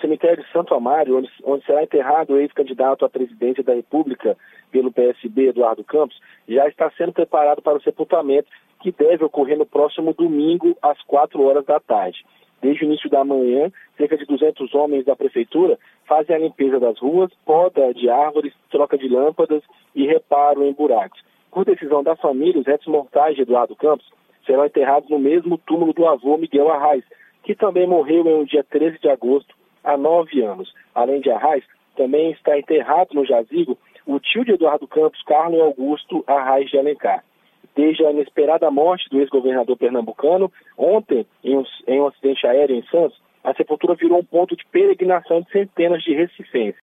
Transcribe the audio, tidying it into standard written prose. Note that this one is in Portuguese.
cemitério de Santo Amaro, onde será enterrado o ex-candidato à presidência da República pelo PSB, Eduardo Campos, já está sendo preparado para o sepultamento, que deve ocorrer no próximo domingo, às 4 horas da tarde. Desde o início da manhã, cerca de 200 homens da prefeitura fazem a limpeza das ruas, poda de árvores, troca de lâmpadas e reparo em buracos. Por decisão da família, os restos mortais de Eduardo Campos serão enterrados no mesmo túmulo do avô Miguel Arraes, que também morreu em um dia 13 de agosto, há 9 anos. Além de Arraes, também está enterrado no jazigo o tio de Eduardo Campos, Carlos Augusto Arraes de Alencar. Desde a inesperada morte do ex-governador pernambucano, ontem, em um acidente aéreo em Santos, a sepultura virou um ponto de peregrinação de centenas de recifenses.